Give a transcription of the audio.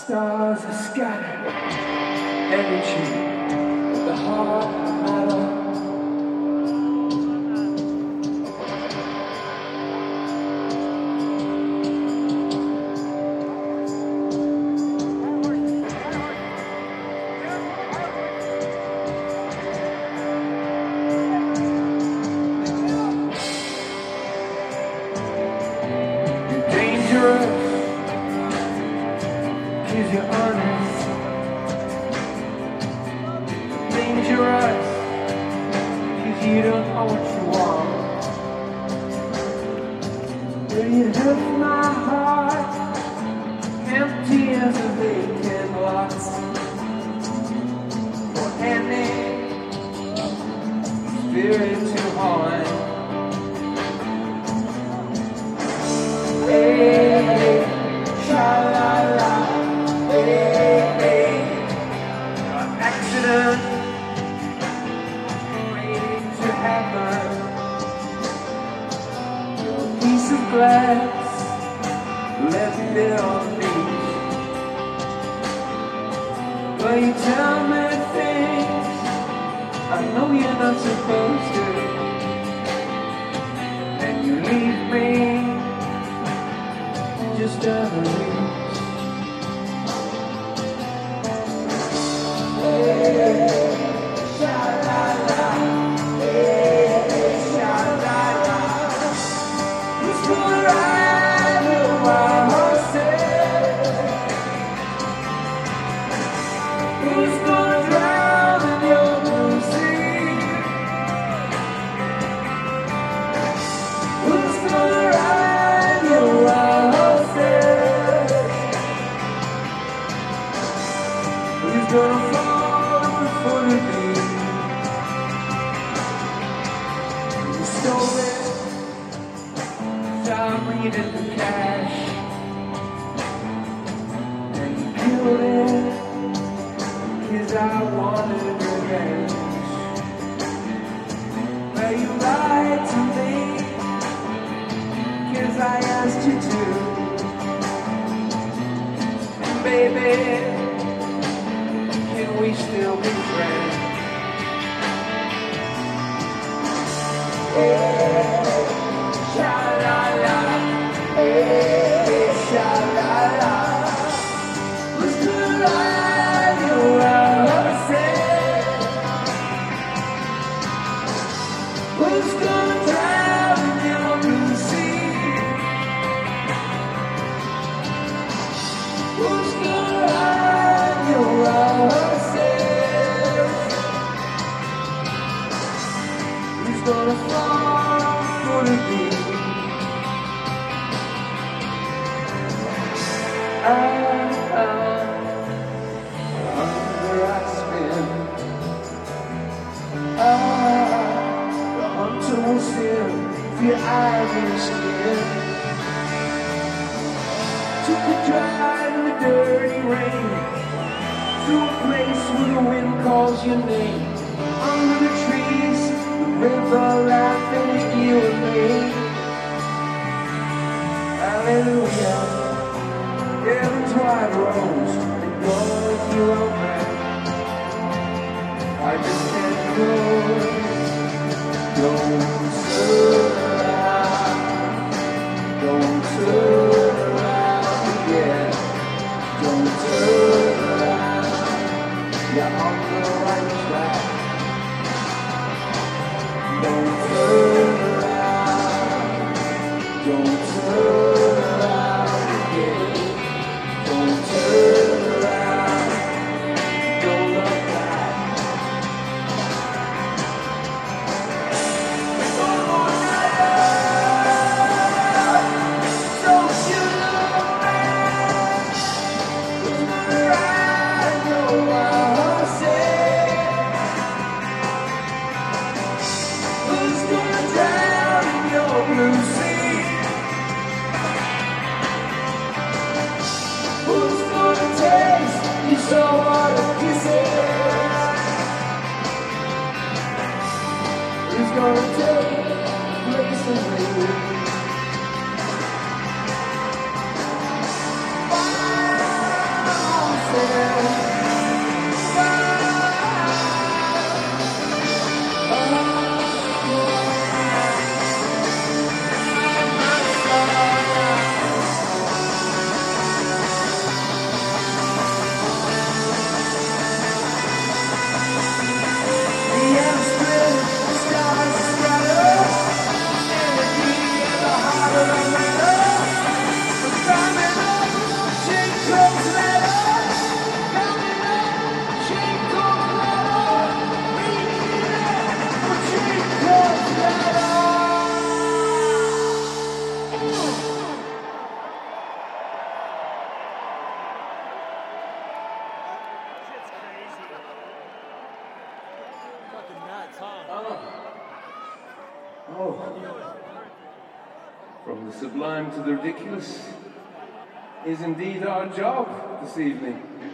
Stars are scattered, energy of the heart of matter. You're dangerous. 'Cause you're honest, dangerous, 'cause you don't know what you want. Will you hurt my heart, empty as a vacant lot, for any spirit to haunt? Hey, sha-la-la. Accident waiting to happen. Your piece of glass left there on me. But you tell me things I know you're not supposed to, and you leave me just out of reach. Gonna fall before the day. You stole it, without reading the cash, and you killed it, 'cause I wanted revenge. But you lied to me, 'cause I asked you to, and baby, we still be friends. Hey, sha-la-la, hey, sha-la-la. Who's gonna ride your horses? Who's gonna drown in your blue sea? Who's gonna ride your horses? Gonna fall for the beat. Under I spin. The hunter will still feel iron skin. Took a drive in the dirty rain, to a place where the wind calls your name. Under the trees, river laughing at you and me. Hallelujah. Heaven's wide rose and goes your own man. I just can't go. Don't turn around. Don't turn around again. Don't turn around. You're on the right track. Don't turn around, don't turn around again. Don't turn around, don't look back. One more night, don't you look back. Who's gonna ride your wild horses? Who's gonna drown in your blue sea? Who's gonna taste your saltwater kisses? Who's gonna take place in me? Wow. From the sublime to the ridiculous is indeed our job this evening.